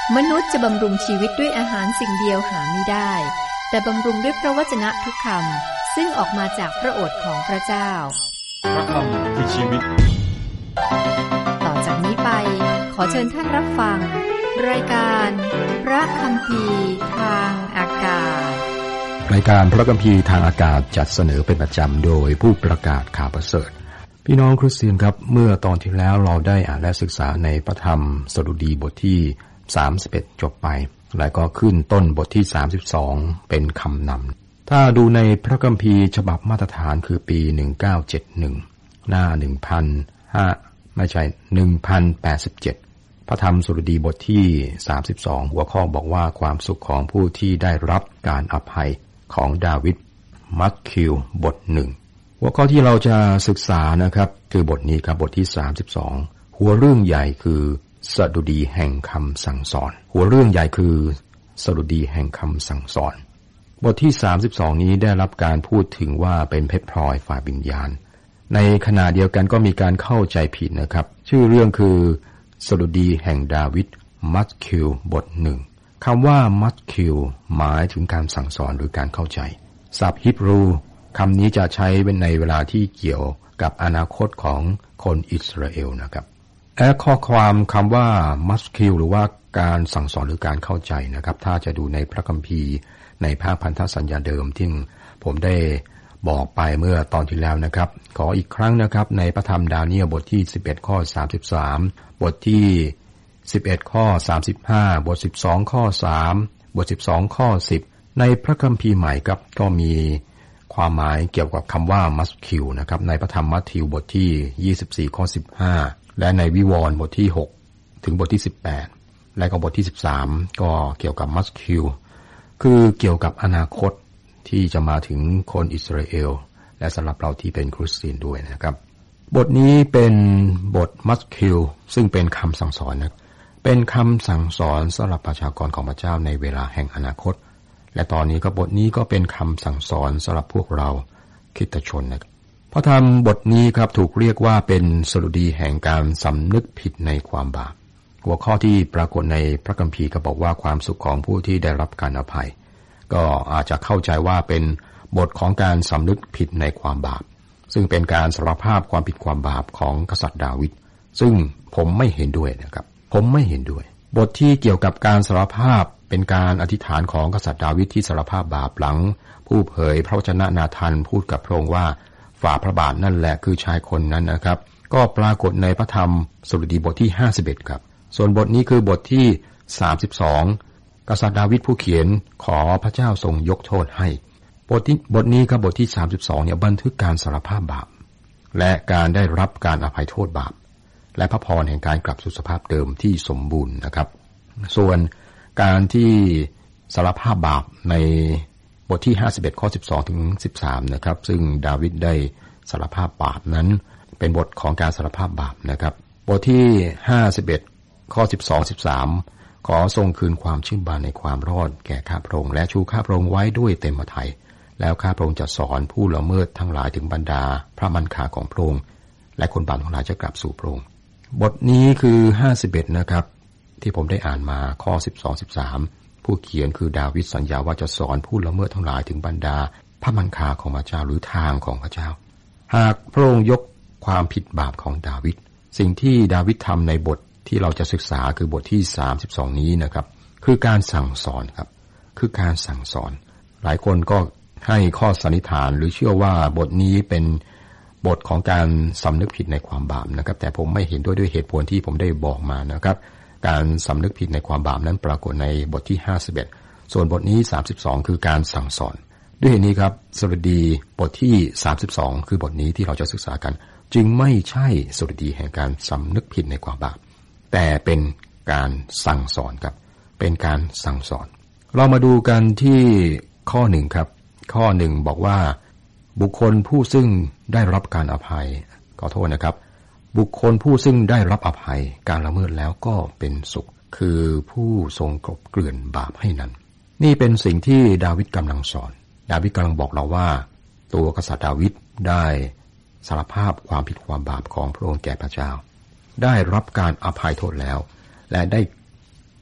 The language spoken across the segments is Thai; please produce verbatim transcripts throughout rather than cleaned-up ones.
มนุษย์จะบำรุงชีวิตด้วยอาหารสิ่งเดียวหาไม่ได้แต่บำรุงด้วยพระวจนะทุกคำซึ่งออกมาจากพระโอษฐ์ของพระเจ้าพระคำคือชีวิตต่อจากนี้ไปขอเชิญท่านรับฟังรายการพระคัมภีร์ทางอากาศรายการพระคัมภีร์ทางอากาศจัดเสนอเป็นประจำโดยผู้ประกาศข่าวประเสริฐพี่น้องคริสเตียนครับเมื่อตอนที่แล้วเราได้อ่านและศึกษาในพระธรรมสดุดีบทที่สามสิบเอ็ดจบไปแล้วก็ขึ้นต้นบทที่สามสิบสองเป็นคำนำถ้าดูในพระคัมภีร์ฉบับมาตรฐานคือปีหนึ่งพันเก้าร้อยเจ็ดสิบเอ็ดหน้าหนึ่งพันห้าไม่ใช่ หนึ่งพันแปดสิบเจ็ด พระธรรมสดุดีบทที่สามสิบสองหัวข้อบอกว่าความสุขของผู้ที่ได้รับการอภัยของดาวิดมัทธิวบทหนึ่งหัวข้อที่เราจะศึกษานะครับคือบทนี้ครับบทที่สามสิบสองหัวเรื่องใหญ่คือสดุดีแห่งคำสั่งสอนหัวเรื่องใหญ่คือสดุดีแห่งคำสั่งสอนบทที่สามสิบสองนี้ได้รับการพูดถึงว่าเป็นเพชรพลอยฝ่ายวิญญาณในขณะเดียวกันก็มีการเข้าใจผิดนะครับชื่อเรื่องคือสดุดีแห่งดาวิดมัทธิวบทหนึ่งคำว่ามัทธิวหมายถึงการสั่งสอนหรือการเข้าใจศัพท์ฮีบรูคำนี้จะใช้ในเวลาที่เกี่ยวกับอนาคตของคนอิสราเอลนะครับและข้อความคำว่ามัทธิวหรือว่าการสั่งสอนหรือการเข้าใจนะครับถ้าจะดูในพระคัมภีร์ในภาคพันธสัญญาเดิมที่ผมได้บอกไปเมื่อตอนที่แล้วนะครับขออีกครั้งนะครับในพระธรรมดาเนียลบทที่สิบเอ็ดข้อสามสิบสามบทที่สิบเอ็ดข้อสามสิบห้าบทสิบสองข้อสามบทสิบสองข้อสิบในพระคัมภีร์ใหม่ครับก็มีความหมายเกี่ยวกับคำว่ามัทธิวนะครับในพระธรรมมัทธิวบทที่ยี่สิบสี่ข้อสิบห้าและในวิวรณ์บทที่หกถึงบทที่สิบแปดและก็บทที่สิบสามก็เกี่ยวกับมัทธิวคือเกี่ยวกับอนาคตที่จะมาถึงคนอิสราเอลและสำหรับเราที่เป็นคริสเตียนด้วยนะครับบทนี้เป็นบทมัทธิวซึ่งเป็นคำสั่งสอนนะเป็นคำสั่งสอนสำหรับประชากรของพระเจ้าในเวลาแห่งอนาคตและตอนนี้ก็บทนี้ก็เป็นคำสั่งสอนสำหรับพวกเราคริสตชนนะครับพระธรรมบทนี้ครับถูกเรียกว่าเป็นสดุดีแห่งการสำนึกผิดในความบาปหัวข้อที่ปรากฏในพระคัมภีร์ก็บอกว่าความสุขของผู้ที่ได้รับการอภัยก็อาจจะเข้าใจว่าเป็นบทของการสำนึกผิดในความบาปซึ่งเป็นการสารภาพความผิดความบาปของกษัตริย์ดาวิดซึ่งผมไม่เห็นด้วยนะครับผมไม่เห็นด้วยบทที่เกี่ยวกับการสารภาพเป็นการอธิษฐานของกษัตริย์ดาวิดที่สารภาพบาปหลังผู้เผยพระวจนะนาธานพูดกับพระองค์ว่าฝ่าพระบาทนั่นแหละคือชายคนนั้นนะครับก็ปรากฏในพระธรรมสดุดีบทที่ห้าสิบเอ็ดครับส่วนบทนี้คือบทที่สามสิบสองกษัตริย์ดาวิดผู้เขียนขอพระเจ้าทรงยกโทษให้บทที่บทนี้ครับบทที่สามสิบสองเนี่ยบันทึกการสารภาพบาปและการได้รับการอภัยโทษบาปและพระพรแห่งการกลับสู่สภาพเดิมที่สมบูรณ์นะครับส่วนการที่สารภาพบาปในบทที่ห้าสิบเอ็ดข้อสิบสองถึงสิบสามนะครับซึ่งดาวิดได้สารภาพบาปนั้นเป็นบทของการสารภาพบาปนะครับบทที่ห้าสิบเอ็ดข้อสิบสอง สิบสามขอทรงคืนความชื่นบานในความรอดแก่ข้าพระองค์และชูข้าพระองค์ไว้ด้วยเต็มพระทัยแล้วข้าพระองค์จะสอนผู้ละเมิดทั้งหลายถึงบรรดาพระมันคาของพระองค์และคนบาปทั้งหลายจะกลับสู่พระองค์บทนี้คือห้าสิบเอ็ดนะครับที่ผมได้อ่านมาข้อสิบสอง สิบสามผู้เขียนคือดาวิดสัญญาว่าจะสอนผู้ละเมิดทั้งหลายถึงบรรดาพระมันคาของพระเจ้าหรือทางของพระเจ้าหากพระองค์ยกความผิดบาปของดาวิดสิ่งที่ดาวิดทำในบทที่เราจะศึกษาคือบทที่สามสิบสองนี้นะครับคือการสั่งสอนครับคือการสั่งสอนหลายคนก็ให้ข้อสันนิษฐานหรือเชื่อว่าบทนี้เป็นบทของการสำนึกผิดในความบาปนะครับแต่ผมไม่เห็นด้วยด้วยเหตุผลที่ผมได้บอกมานะครับการสำนึกผิดในความบาปนั้นปรากฏในบทที่ห้าสิบเอ็ดส่วนบทนี้สามสิบสองคือการสั่งสอนด้วยเหตุนี้ครับสดุดีบทที่สามสิบสองคือบทนี้ที่เราจะศึกษากันจึงไม่ใช่สดุดีแห่งการสำนึกผิดในความบาปแต่เป็นการสั่งสอนครับเป็นการสั่งสอนเรามาดูกันที่ข้อหนึ่งครับข้อหนึ่งบอกว่าบุคคลผู้ซึ่งได้รับการอภัยขอโทษนะครับบุคคลผู้ซึ่งได้รับอภัยการละเมิดแล้วก็เป็นสุขคือผู้ทรงกลบเกลื่อนบาปให้นั้นนี่เป็นสิ่งที่ดาวิดกำลังสอนดาวิดกำลังบอกเราว่าตัวกษัตริย์ดาวิดได้สารภาพความผิดความบาปของพระองค์แก่พระเจ้าได้รับการอภัยโทษแล้วและได้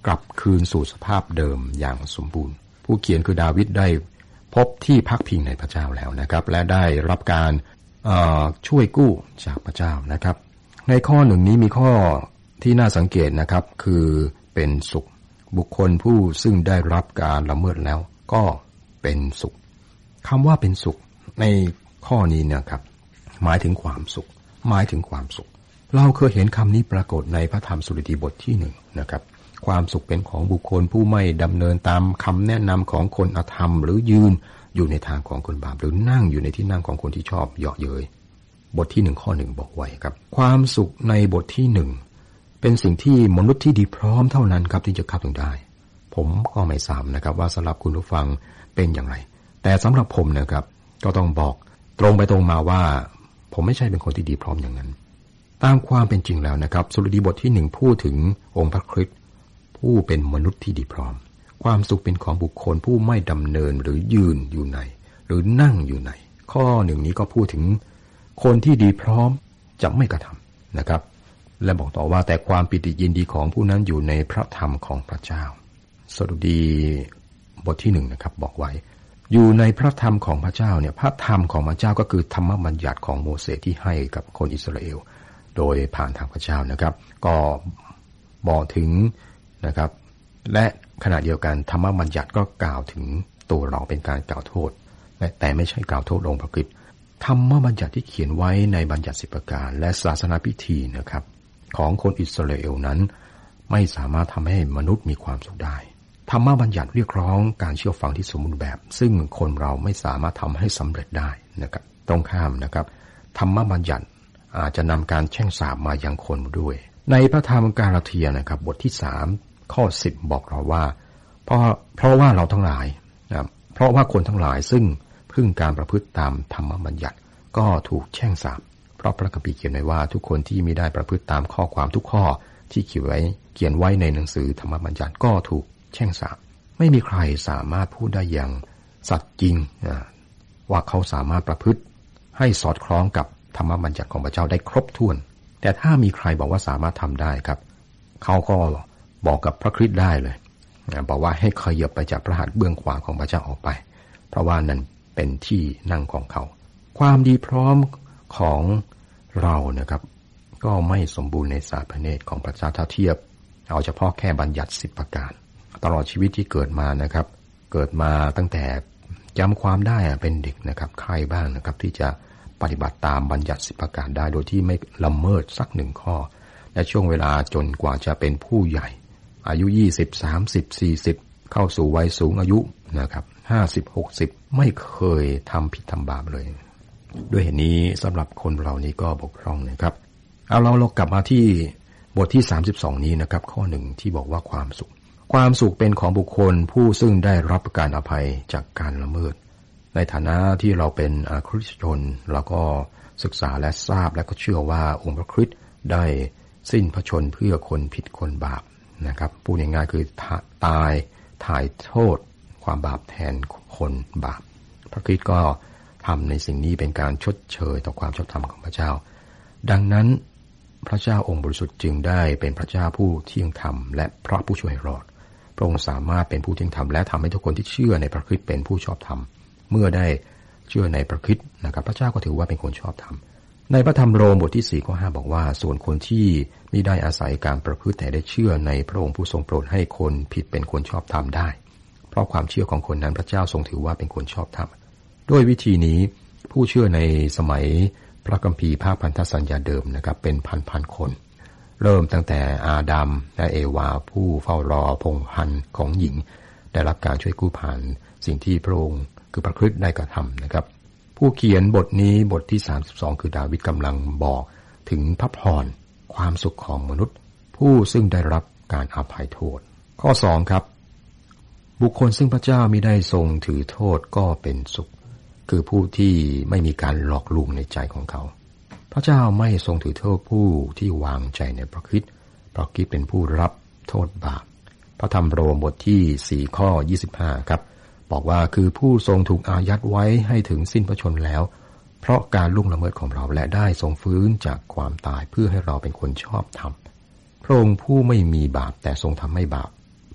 กลับคืนสู่สภาพเดิมอย่างสมบูรณ์ผู้เขียนคือดาวิดได้พบที่พักพิงในพระเจ้าแล้วนะครับและได้รับการช่วยกู้จากพระเจ้านะครับในข้อหนึ่งนี้มีข้อที่น่าสังเกตนะครับคือเป็นสุขบุคคลผู้ซึ่งได้รับการละเมิดแล้วก็เป็นสุขคำว่าเป็นสุขในข้อนี้นะครับหมายถึงความสุขหมายถึงความสุขเราเคยเห็นคำนี้ปรากฏในพระธรรมสดุดีบทที่หนึ่งนะครับความสุขเป็นของบุคคลผู้ไม่ดำเนินตามคำแนะนำของคนอธรรมหรือยืนอยู่ในทางของคนบาปหรือนั่งอยู่ในที่นั่งของคนที่ชอบเยาะเย้ยบทที่หนึ่งข้อหนึ่งบอกไว้ครับความสุขในบทที่หนึ่งเป็นสิ่งที่มนุษย์ที่ดีพร้อมเท่านั้นครับที่จะเข้าถึงได้ผมก็ไม่ทราบนะครับว่าสำหรับคุณผู้ฟังเป็นอย่างไรแต่สำหรับผมนะครับก็ต้องบอกตรงไปตรงมาว่าผมไม่ใช่เป็นคนที่ดีพร้อมอย่างนั้นตามความเป็นจริงแล้วนะครับสดุดีบทที่หนึ่งพูดถึงองค์พระคริสต์ผู้เป็นมนุษย์ที่ดีพร้อมความสุขเป็นของบุคคลผู้ไม่ดำเนินหรือยืนอยู่ในหรือนั่งอยู่ในข้อหนึ่งนี้ก็พูดถึงคนที่ดีพร้อมจะไม่กระทำนะครับและบอกต่อว่าแต่ความปิติยินดีของผู้นั้นอยู่ในพระธรรมของพระเจ้าสดุดีบทที่หนึ่งนะครับบอกไว้อยู่ในพระธรรมของพระเจ้าเนี่ยพระธรรมของพระเจ้าก็คือธรรมบัญญัติของโมเสสที่ให้กับคนอิสราเอลโดยผ่านทางพระเจ้านะครับก็บอกถึงนะครับและขณะเดียวกันธรรมบัญญัติก็กล่าวถึงตัวเราเป็นการกล่าวโทษแต่ไม่ใช่กล่าวโทษองค์พระคริสต์ธรรมบัญญัติที่เขียนไว้ในบัญญัติสิบประการและศาสนาพิธีนะครับของคนอิสราเอลนั้นไม่สามารถทำให้มนุษย์มีความสุขได้ธรรมบัญญัติเรียกร้องการเชื่อฟังที่สมบูรณ์แบบซึ่งคนเราไม่สามารถทำให้สำเร็จได้นะครับตรงข้ามนะครับธรรมบัญญัติอาจจะนำการแช่งสาปมายังคนด้วยในพระธรรมกาลาเทียนะครับบทที่สามข้อสิบบอกเราว่าเพราะเพราะว่าเราทั้งหลายนะเพราะว่าคนทั้งหลายซึ่งพึ่งการประพฤติตามธรรมบัญญัติก็ถูกแช่งสาปเพราะพระคัมภีร์เขียนไว้ว่าทุกคนที่ไม่ได้ประพฤติตามข้อความทุกข้อที่เขียนไว้เขียนไว้ในหนังสือธรรมบัญญัติก็ถูกแช่งสาปไม่มีใครสามารถพูดได้อย่างสัตย์จริงว่าเขาสามารถประพฤติให้สอดคล้องกับธรรมบัญญัติของพระเจ้าได้ครบถ้วนแต่ถ้ามีใครบอกว่าสามารถทำได้ครับเขาก็บอกกับพระคริสต์ได้เลยบอกว่าให้ขยับไปจากพระหัตถ์เบื้องขวาของพระเจ้าออกไปเพราะว่านั้นเป็นที่นั่งของเขาความดีพร้อมของเรานะครับก็ไม่สมบูรณ์ในสายพระเนตรของพระเจ้าถ้าเทียบเอาเฉพาะแค่บัญญัติสิบประการตลอดชีวิตที่เกิดมานะครับเกิดมาตั้งแต่จำความได้เป็นเด็กนะครับใครบ้างนะครับที่จะปฏิบัติตามบัญญัติสิบประการได้โดยที่ไม่ละเมิดสักหนึ่งข้อและช่วงเวลาจนกว่าจะเป็นผู้ใหญ่อายุยี่สิบ สามสิบ สี่สิบเข้าสู่วัยสูงอายุนะครับห้าสิบ หกสิบไม่เคยทำผิดทำบาปเลยด้วยเหตุนี้สำหรับคนเรานี้ก็บกพร่องนะครับเอาเราเรากลับมาที่บทที่สามสิบสองนี้นะครับข้อหนึ่งที่บอกว่าความสุขความสุขเป็นของบุคคลผู้ซึ่งได้รับการอภัยจากการละเมิดในฐานะที่เราเป็นคริสเตียนเราก็ศึกษาและทราบและก็เชื่อว่าองค์พระคริสต์ได้สิ้นพระชนเพื่อคนผิดคนบาปนะครับพูดง่ายๆคือตายถ่ายโทษความบาปแทนคนบาปพระคริสต์ก็ทำในสิ่งนี้เป็นการชดเชยต่อความชอบธรรมของพระเจ้าดังนั้นพระเจ้าองค์บริสุทธิ์จึงได้เป็นพระเจ้าผู้เที่ยงธรรมและพระผู้ช่วยรอดพระองค์สามารถเป็นผู้เที่ยงธรรมและทำให้ทุกคนที่เชื่อในพระคริสต์เป็นผู้ชอบธรรมเมื่อได้เชื่อในพระคริสต์นะครับพระเจ้าก็ถือว่าเป็นคนชอบธรรมในพระธรรมโรมบทที่สี่ข้อห้าบอกว่าส่วนคนที่มิได้อาศัยการประพฤติแต่ได้เชื่อในพระองค์ผู้ทรงโปรดให้คนผิดเป็นคนชอบธรรมได้เพราะความเชื่อของคนนั้นพระเจ้าทรงถือว่าเป็นคนชอบธรรมด้วยวิธีนี้ผู้เชื่อในสมัยพระคัมภีร์ภาคพันธสัญญาเดิมนะครับเป็นพันๆคนเริ่มตั้งแต่อาดัมและเอวาผู้เฝ้ารอพงศ์พันธุ์ของหญิงได้รับการช่วยกู้ผ่านสิ่งที่พระองค์คือพระคริสต์ได้กระทำนะครับผู้เขียนบทนี้บทที่สามสิบสองคือดาวิดกำลังบอกถึงพระพรความสุขของมนุษย์ผู้ซึ่งได้รับการอภัยโทษข้อสองครับบุคคลซึ่งพระเจ้ามิได้ทรงถือโทษก็เป็นสุขคือผู้ที่ไม่มีการหลอกลวงในใจของเขาพระเจ้าไม่ทรงถือโทษผู้ที่วางใจในพระคริสต์เพราะคริสต์เป็นผู้รับโทษบาปพระธรรมโรมบทที่สี่ข้อยี่สิบห้าครับบอกว่าคือผู้ทรงถูกอายัดไว้ให้ถึงสิ้นพระชนม์แล้วเพราะการล่วงละเมิดของเราและได้ทรงฟื้นจากความตายเพื่อให้เราเป็นคนชอบธรรมพระองค์ผู้ไม่มีบาปแต่ทรงทำให้บาป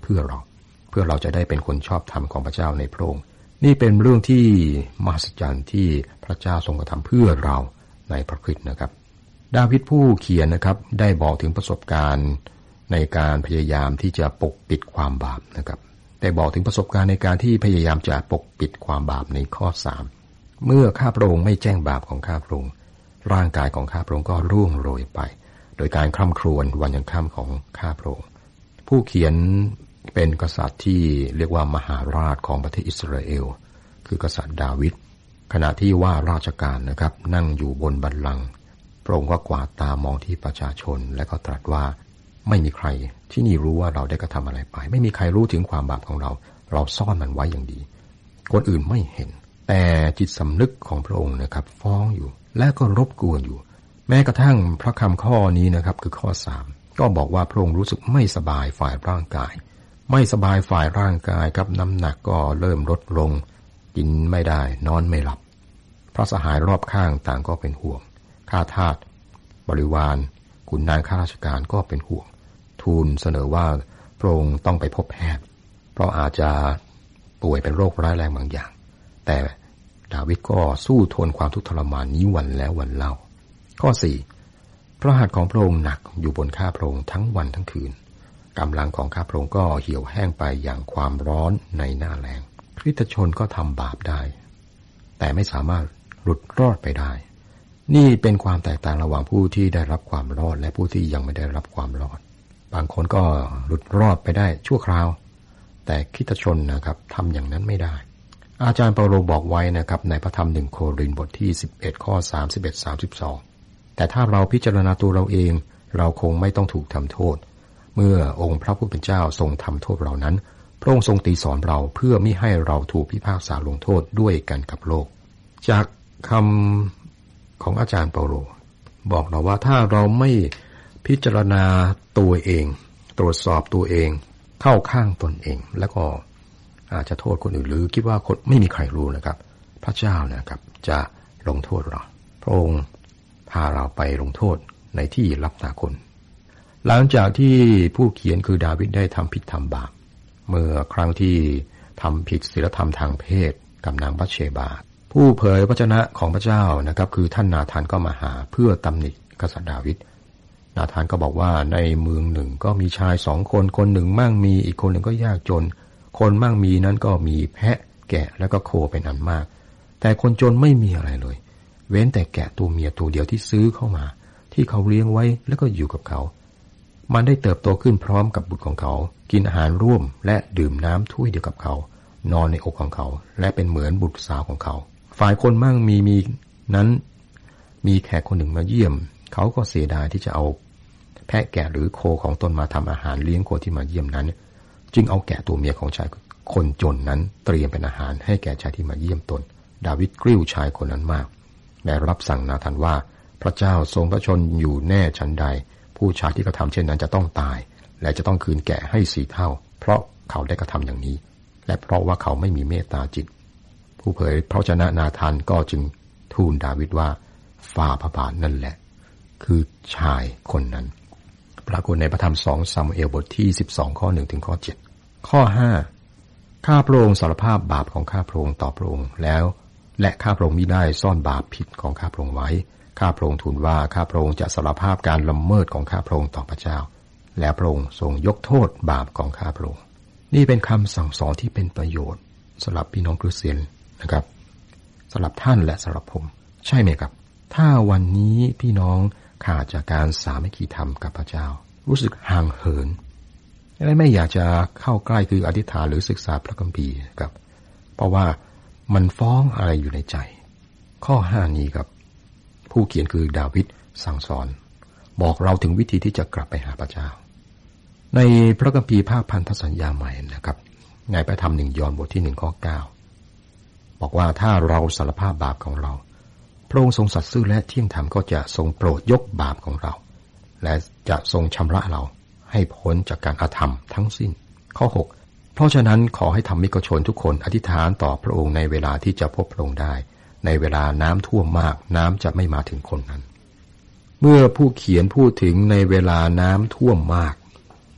พื่อเราเพื่อเราจะได้เป็นคนชอบธรรมของพระเจ้าในพระองค์นี่เป็นเรื่องที่มหัศจรรย์ที่พระเจ้าทรงกระทำเพื่อเราในพระคริสต์นะครับดาวิดผู้เขียนนะครับได้บอกถึงประสบการณ์ในการพยายามที่จะปกปิดความบาปนะครับได้บอกถึงประสบการณ์ในการที่พยายามจะปกปิดความบาปในข้อสามเมื่อข้าพระองค์ไม่แจ้งบาปของข้าพระองค์ร่างกายของข้าพระองค์ก็ร่วงโรยไปโดยการคร่ำครวญวันยังค่ำของข้าพระองค์ผู้เขียนเป็นกษัตริย์ที่เรียกว่ามหาราชของประเทศอิสราเอลคือกษัตริย์ดาวิดขณะที่ว่าราชการนะครับนั่งอยู่บนบัลลังก์พระองค์ก็กวาดตามองที่ประชาชนและก็ตรัสว่าไม่มีใครที่นี่รู้ว่าเราได้กระทำอะไรไปไม่มีใครรู้ถึงความบาปของเราเราซ่อนมันไว้อย่างดีคนอื่นไม่เห็นแต่จิตสำนึกของพระองค์นะครับฟ้องอยู่และก็รบกวนอยู่แม้กระทั่งพระคำข้อนี้นะครับคือข้อสามก็บอกว่าพระองค์รู้สึกไม่สบายฝ่ายร่างกายไม่สบายฝ่ายร่างกายครับน้ำหนักก็เริ่มลดลงกินไม่ได้นอนไม่หลับพระสหายรอบข้างต่างก็เป็นห่วงข้าทาสบริวารขุนนางข้าราชการก็เป็นห่วงทูลเสนอว่าพระองค์ต้องไปพบแพทย์เพราะอาจจะป่วยเป็นโรคร้ายแรงบางอย่างแต่ดาวิดก็สู้ทนความทุกข์ทรมานนี้วันแล้ววันเล่าข้อสี่พระหัตถ์ของพระองค์หนักอยู่บนข้าพระองค์ทั้งวันทั้งคืนกำลังของข้าพระองค์ก็เหี่ยวแห้งไปอย่างความร้อนในหน้าแล้งคริสตชนก็ทำบาปได้แต่ไม่สามารถหลุดรอดไปได้นี่เป็นความแตกต่างระหว่างผู้ที่ได้รับความรอดและผู้ที่ยังไม่ได้รับความรอดบางคนก็หลุดรอดไปได้ชั่วคราวแต่คริสตชนนะครับทำอย่างนั้นไม่ได้อาจารย์เปาโลบอกไว้นะครับในพระธรรมหนึ่งโครินธ์บทที่สิบเอ็ดข้อสามสิบเอ็ด สามสิบสองแต่ถ้าเราพิจารณาตัวเราเองเราคงไม่ต้องถูกทำโทษเมื่อองค์พระผู้เป็นเจ้าทรงทำโทษเรานั้นพระองค์ทรงตีสอนเราเพื่อไม่ให้เราถูกพิพากษาลงโทษด้วยกันกับโลกจากคำของอาจารย์เปาโลบอกเราว่าถ้าเราไม่พิจารณาตัวเองตรวจสอบตัวเองเข้าข้างตนเองแล้วก็อาจจะโทษคนอื่นหรือคิดว่าคนไม่มีใครรู้นะครับพระเจ้านะครับจะลงโทษเราพระองค์พาเราไปลงโทษในที่ลับตาคนหลังจากที่ผู้เขียนคือดาวิดได้ทำผิดทำบาปเมื่อครั้งที่ทำผิดศีลธรรมทางเพศกับนางบัตเชบาผู้เผยพระชนะของพระเจ้านะครับคือท่านนาธานก็มาหาเพื่อตำหนิกษัตริย์ดาวิดนาธานก็บอกว่าในเมืองหนึ่งก็มีชายสองคนคนหนึ่งมั่งมีอีกคนหนึ่งก็ยากจนคนมั่งมีนั้นก็มีแพะแกะและก็โคเป็นอันมากแต่คนจนไม่มีอะไรเลยเว้นแต่แกะตัวเมียตัวเดียวที่ซื้อเข้ามาที่เขาเลี้ยงไว้แล้วก็อยู่กับเขามันได้เติบโตขึ้นพร้อมกับบุตรของเขากินอาหารร่วมและดื่มน้ำถ้วยเดียวกับเขานอนในอกของเขาและเป็นเหมือนบุตรสาวของเขาฝ่ายคนมั่งมีมีนั้นมีแขกคนหนึ่งมาเยี่ยมเขาก็เสียดายที่จะเอาแพะแกะหรือโคของตนมาทำอาหารเลี้ยงคนที่มาเยี่ยมนั้นจึงเอาแกะตัวเมียของชายคนจนนั้นเตรียมเป็นอาหารให้แก่ชายที่มาเยี่ยมตนดาวิดกริ้วชายคนนั้นมากและรับสั่งนาธานว่าพระเจ้าทรงพระชนอยู่แน่ชันใดผู้ชายที่กระทำเช่นนั้นจะต้องตายและจะต้องคืนแกะให้สี่เท่าเพราะเขาได้กระทำอย่างนี้และเพราะว่าเขาไม่มีเมตตาจิตผู้เผยพระวจนะนาธานก็จึงทูลดาวิดว่าฝ่าพระบาทนั่นแหละคือชายคนนั้นปรากฏในพระธรรมสองซามูเอลบทที่สิบสองข้อหนึ่งถึงข้อเจ็ดข้อห้าข้าพระองค์สารภาพบาปของข้าพระองค์ต่อพระองค์แล้วและข้าพระองค์มิได้ซ่อนบาปผิดของข้าพระองค์ไว้ข้าพระองค์ทูลว่าข้าพระองค์จะสารภาพการละเมิดของข้าพระองค์ต่อพระเจ้าและพระองค์ทรงยกโทษบาปของข้าพระองค์นี่เป็นคำสั่งสอนที่เป็นประโยชน์สำหรับพี่น้องคริสเตียนนะครับสำหรับท่านและสำหรับผมใช่ไหมครับถ้าวันนี้พี่น้องขาดจากการสามัคคีธรรมกับพระเจ้ารู้สึกห่างเหินและไม่อยากจะเข้าใกล้คืออธิษฐานหรือศึกษาพระคัมภีร์ครับเพราะว่ามันฟ้องอะไรอยู่ในใจข้อห้านี้ครับผู้เขียนคือดาวิดสั่งสอนบอกเราถึงวิธีที่จะกลับไปหาพระเจ้าในพระคัมภีร์ภาคพันธสัญญาใหม่นะครับในพระธรรมหนึ่งยอห์นบทที่หนึ่งข้อเก้าบอกว่าถ้าเราสารภาพบาปของเราพระองค์ทรงสัตย์ซื่อและเที่ยงธรรมก็จะทรงโปรดยกบาปของเราและจะทรงชำระเราให้พ้นจากการอาธรรมทั้งสิ้นข้อหกเพราะฉะนั้นขอให้ธรรมิกชนทุกคนอธิษฐานต่อพระองค์ในเวลาที่จะพบพระองค์ได้ในเวลาน้ำท่วมมากน้ำจะไม่มาถึงคนนั้นเมื่อผู้เขียนพูดถึงในเวลาน้ำท่วมมาก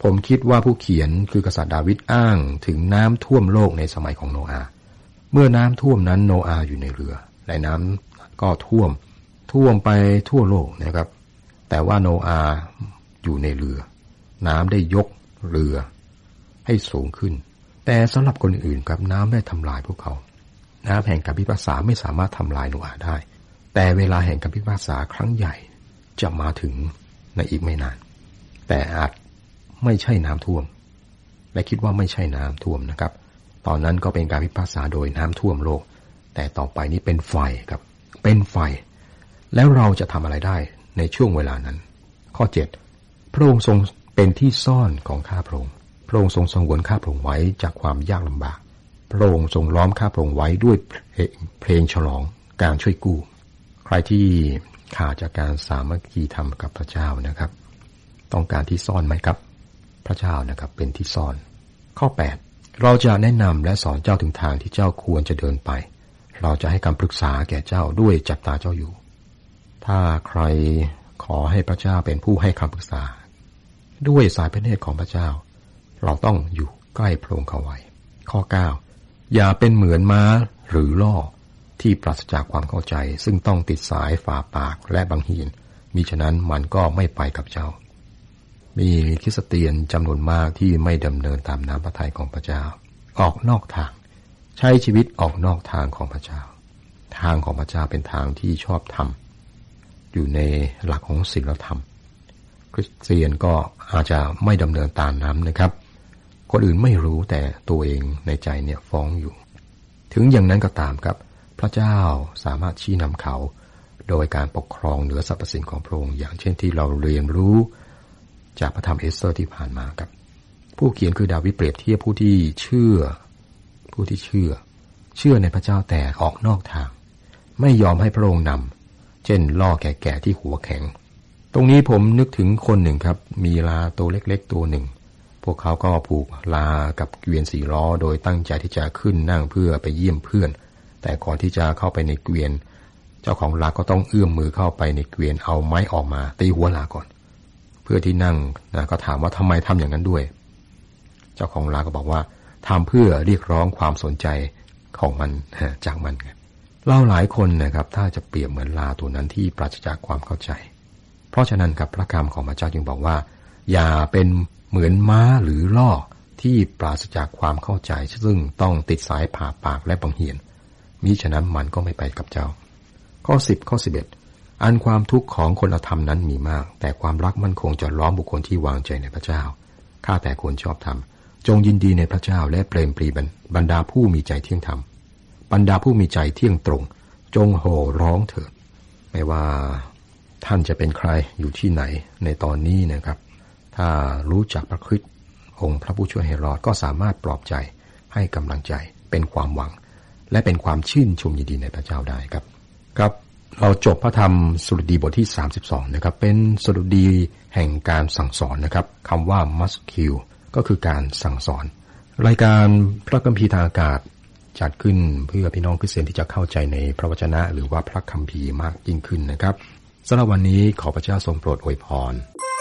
ผมคิดว่าผู้เขียนคือกษัตริย์ดาวิดอ้างถึงน้ำท่วมโลกในสมัยของโนอาห์เมื่อน้ำท่วมนั้นโนอาห์อยู่ในเรือและน้ำก็ท่วมท่วมไปทั่วโลกนะครับแต่ว่าโนอาห์อยู่ในเรือน้ำได้ยกเรือให้สูงขึ้นแต่สำหรับคนอื่นครับน้ำได้ทำลายพวกเขาน้ำแห่งการพิพากษาไม่สามารถทำลายโนอาห์ได้แต่เวลาแห่งการพิพากษาครั้งใหญ่จะมาถึงในอีกไม่นานแต่อาจไม่ใช่น้ำท่วมและคิดว่าไม่ใช่น้ำท่วมนะครับตอนนั้นก็เป็นการพิพากษาโดยน้ำท่วมโลกแต่ต่อไปนี้เป็นไฟครับเป็นไฟแล้วเราจะทำอะไรได้ในช่วงเวลานั้นข้อเจ็ดพระองค์ทรงเป็นที่ซ่อนของข้าพระองค์พระองค์ทรงสงวนข้าพระองค์ไว้จากความยากลำบากพระองค์ทรงล้อมข้าพระองค์ไว้ด้วยเพลงฉลองการช่วยกู้ใครที่ขาดจากการสามัคคีธรรมกับพระเจ้านะครับต้องการที่ซ่อนไหมครับพระเจ้านะครับเป็นที่ซ่อนข้อแปดเราจะแนะนำและสอนเจ้าถึงทางที่เจ้าควรจะเดินไปเราจะให้คำปรึกษาแก่เจ้าด้วยจับตาเจ้าอยู่ถ้าใครขอให้พระเจ้าเป็นผู้ให้คำปรึกษาด้วยสายพระเนตรของพระเจ้าเราต้องอยู่ใกล้พระองค์เข้าไว้ข้อเก้าอย่าเป็นเหมือนม้าหรือล่อที่ปราศจากความเข้าใจซึ่งต้องติดสายฝ่าปากและบังเหียนมิฉะนั้นมันก็ไม่ไปกับเจ้ามีคริสเตียนจำนวนมากที่ไม่ดำเนินตามน้ำพระทัยของพระเจ้าออกนอกทางใช้ชีวิตออกนอกทางของพระเจ้าทางของพระเจ้าเป็นทางที่ชอบธรรมอยู่ในหลักของศีลธรรมคริสเตียนก็อาจจะไม่ดำเนินตามน้ำนะครับคนอื่นไม่รู้แต่ตัวเองในใจเนี่ยฟ้องอยู่ถึงอย่างนั้นก็ตามครับพระเจ้าสามารถชี้นำเขาโดยการปกครองเหนือสรรพสิ่งของพระองค์อย่างเช่นที่เราเรียนรู้จากพระธรรมเอสเธอร์ที่ผ่านมาครับผู้เขียนคือดาวิดเปรียบเทียบผู้ที่เชื่อผู้ที่เชื่อเชื่อในพระเจ้าแต่ออกนอกทางไม่ยอมให้พระองค์นำเช่นล่อแก่ๆที่หัวแข็งตรงนี้ผมนึกถึงคนหนึ่งครับมีลาตัวเล็กๆตัวหนึ่งพวกเขาก็ผูกลากับเกวียนสี่ล้อโดยตั้งใจที่จะขึ้นนั่งเพื่อไปเยี่ยมเพื่อนแต่ก่อนที่จะเข้าไปในเกวียนเจ้าของลาก็ต้องเอื้อมมือเข้าไปในเกวียนเอาไม้ออกมาตีหัวลาก่อนเพื่อที่นั่งนะก็ถามว่าทำไมทำอย่างนั้นด้วยเจ้าของลาก็บอกว่าทำเพื่อเรียกร้องความสนใจของมันจากมันเราหลายคนนะครับถ้าจะเปรียบเหมือนลาตัวนั้นที่ปราศจากความเข้าใจเพราะฉะนั้นกับพระคำของพระเจ้าจึงบอกว่าอย่าเป็นเหมือนม้าหรือล่อที่ปราศจากความเข้าใจซึ่งต้องติดสายผ่าปากและบังเหียนมิฉะนั้นมันก็ไม่ไปกับเจ้าข้อสิบข้อสิบเอ็ดอันความทุกข์ของคนอธรรมนั้นมีมากแต่ความรักมั่นคงจะล้อมบุคคลที่วางใจในพระเจ้าข้าแต่คนชอบธรรมจงยินดีในพระเจ้าและเปรมปรีบรรดาผู้มีใจเที่ยงธรรมบรรดาผู้มีใจเที่ยงตรงจงโห่ร้องเถิดไม่ว่าท่านจะเป็นใครอยู่ที่ไหนในตอนนี้นะครับถ้ารู้จักพระคริสต์องค์พระผู้ช่วยให้รอดก็สามารถปลอบใจให้กำลังใจเป็นความหวังและเป็นความชื่นชมยินดีในพระเจ้าได้ครับครับเราจบพระธรรมสดุดีบทที่สามสิบสองนะครับเป็นสดุดีแห่งการสั่งสอนนะครับคำว่า maskill ก็คือการสั่งสอนรายการพระคัมภีร์ทางอากาศจัดขึ้นเพื่อพี่น้องคริสเตียนที่จะเข้าใจในพระวจนะหรือว่าพระคัมภีร์มากยิ่งขึ้นนะครับสำหรับวันนี้ขอพระเจ้าทรงโปรดอวยพร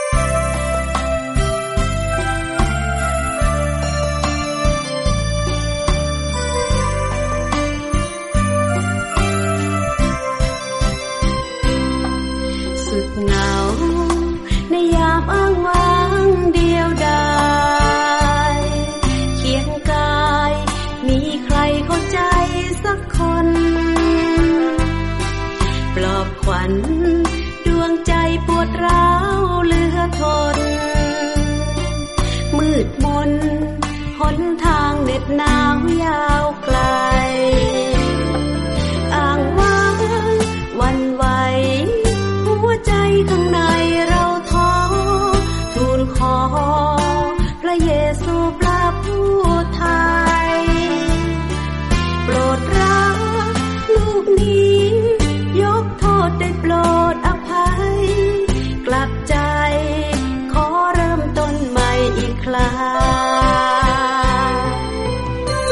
ดวงใจปวดร้าวเหลือทนมืดมนหนทางเหน็ดหนาวยาวไกลอ้างว้างหวั่นไหวหัวใจข้างในเราท้อทูลขอพระเยซูพระผู้ไทยโปรดรักลูกนี้ยกโทษได้โปรดอภัยกลับใจขอเริ่มต้นใหม่อีกครั้ง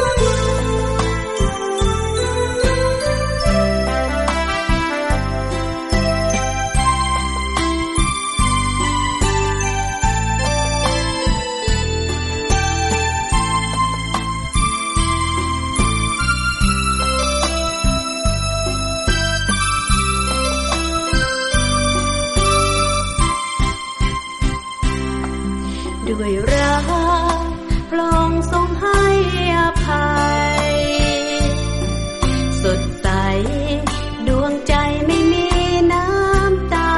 ด้วยรักพระองค์ทรงให้อภัยสดใสดวงใจไม่มีน้ำตา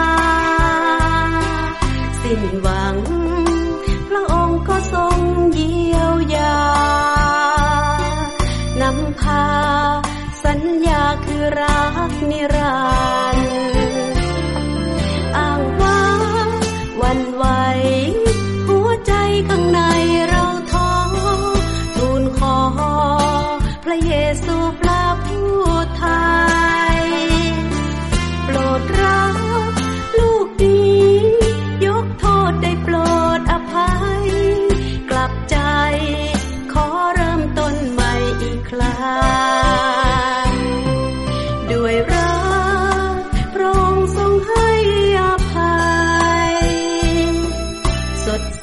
สิ้นหวังพระองค์ก็ทรงเยียวยานำพาสัญญาคือรักนิรันดร์อ้างว้างหวั่นไหวหัวใจข้างในเราท้อทูลขอพระเยซูพระผู้ไทยโปรดรักลูกดียกโทษได้โปรดอภัยกลับใจขอเริ่มต้นใหม่อีกครั้งด้วยรักพระองค์ทรงให้อภัยสด